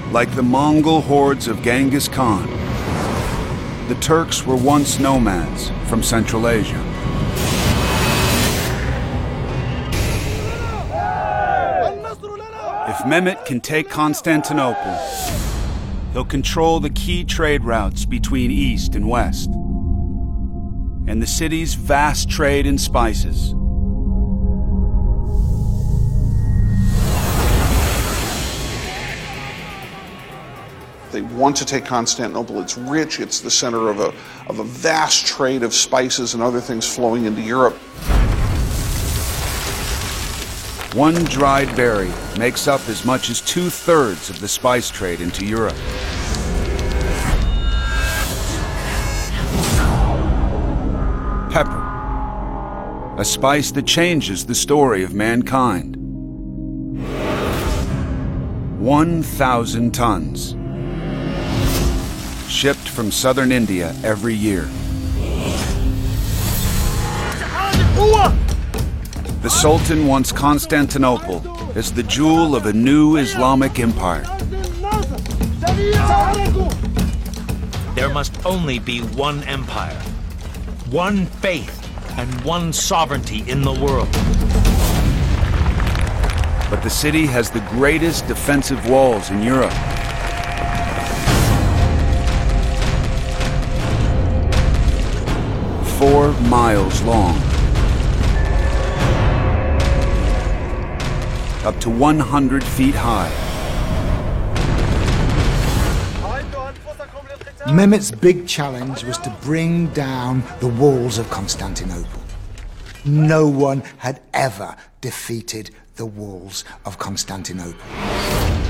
Like the Mongol hordes of Genghis Khan, the Turks were once nomads from Central Asia. If Mehmet can take Constantinople, he'll control the key trade routes between East and West, and the city's vast trade in spices. They want to take Constantinople. It's rich. It's the center of a vast trade of spices and other things flowing into Europe. One dried berry makes up as much as 2/3 of the spice trade into Europe. Pepper, a spice that changes the story of mankind. 1,000 tons. Shipped from southern India every year. The Sultan wants Constantinople as the jewel of a new Islamic empire. There must only be one empire, one faith, and one sovereignty in the world. But the city has the greatest defensive walls in Europe. 4 miles long, up to 100 feet high. Mehmet's big challenge was to bring down the walls of Constantinople. No one had ever defeated the walls of Constantinople.